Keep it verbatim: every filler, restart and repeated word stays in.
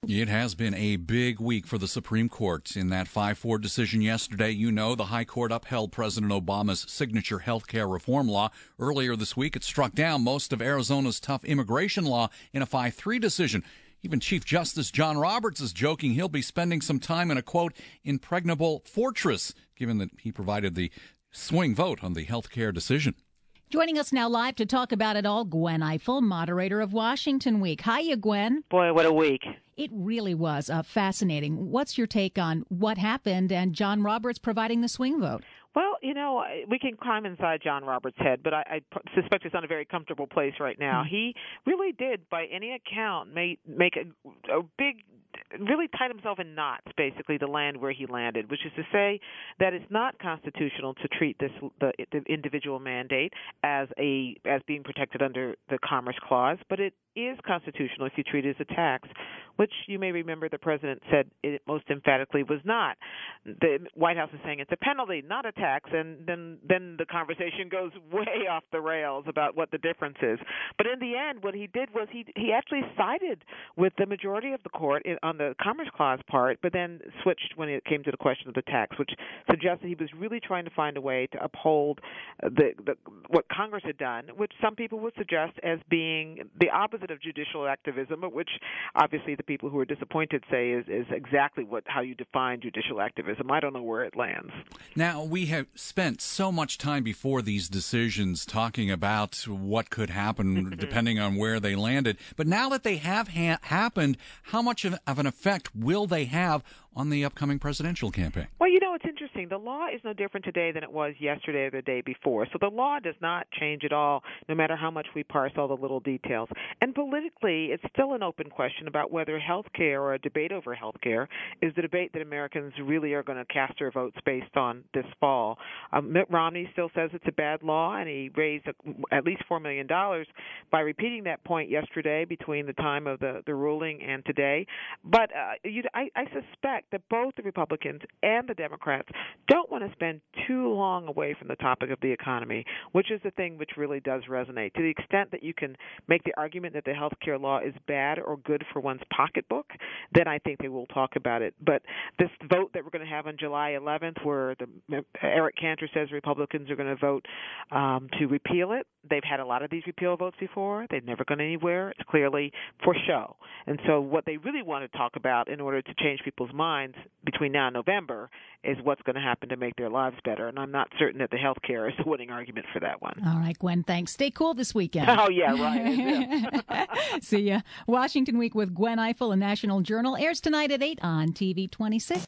It has been a big week for the Supreme Court. In that five four decision yesterday, you know, the High Court upheld President Obama's signature health care reform law. Earlier this week, it struck down most of Arizona's tough immigration law in a five three decision. Even Chief Justice John Roberts is joking he'll be spending some time in a, quote, impregnable fortress, given that he provided the swing vote on the health care decision. Joining us now live to talk about it all, Gwen Ifill, moderator of Washington Week. Hiya, Gwen. Boy, what a week. It really was uh, fascinating. What's your take on what happened and John Roberts providing the swing vote? Well, you know, we can climb inside John Roberts' head, but I, I suspect it's not a very comfortable place right now. Mm-hmm. He really did, by any account, make, make a, a big really tied himself in knots, basically, to land where he landed, which is to say that it's not constitutional to treat this the, the individual mandate as a as being protected under the Commerce Clause, but it is constitutional if you treat it as a tax, which you may remember the president said it most emphatically was not. The White House is saying it's a penalty, not a tax, and then then the conversation goes way off the rails about what the difference is. But in the end, what he did was he he actually sided with the majority of the court in, on the Commerce Clause part, but then switched when it came to the question of the tax, which suggested he was really trying to find a way to uphold the, the what Congress had done, which some people would suggest as being the opposite of judicial activism, but which obviously the people who are disappointed say is, is exactly what how you define judicial activism. I don't know where it lands. Now, we have spent so much time before these decisions talking about what could happen depending on where they landed, but now that they have ha- happened, how much of, of an effect will they have on the upcoming presidential campaign? Well, you know, it's interesting. The law is no different today than it was yesterday or the day before. So the law does not change at all, no matter how much we parse all the little details. And politically, it's still an open question about whether health care or a debate over health care is the debate that Americans really are going to cast their votes based on this fall. Um, Mitt Romney still says it's a bad law, and he raised a, at least four million dollars by repeating that point yesterday between the time of the, the ruling and today. But uh, you, I, I suspect that both the Republicans and the Democrats don't want to spend too long away from the topic of the economy, which is the thing which really does resonate. To the extent that you can make the argument that the health care law is bad or good for one's pocketbook, then I think they will talk about it. But this vote that we're going to have on July eleventh, where the, Eric Cantor says Republicans are going to vote um, to repeal it, they've had a lot of these repeal votes before. They've never gone anywhere. It's clearly for show. And so what they really want to talk about in order to change people's minds between now and November is what's going to happen to make their lives better. And I'm not certain that the health care is the winning argument for that one. All right, Gwen, thanks. Stay cool this weekend. Oh, yeah, right. See ya. Washington Week with Gwen Ifill, a National Journal, airs tonight at eight on T V twenty-six.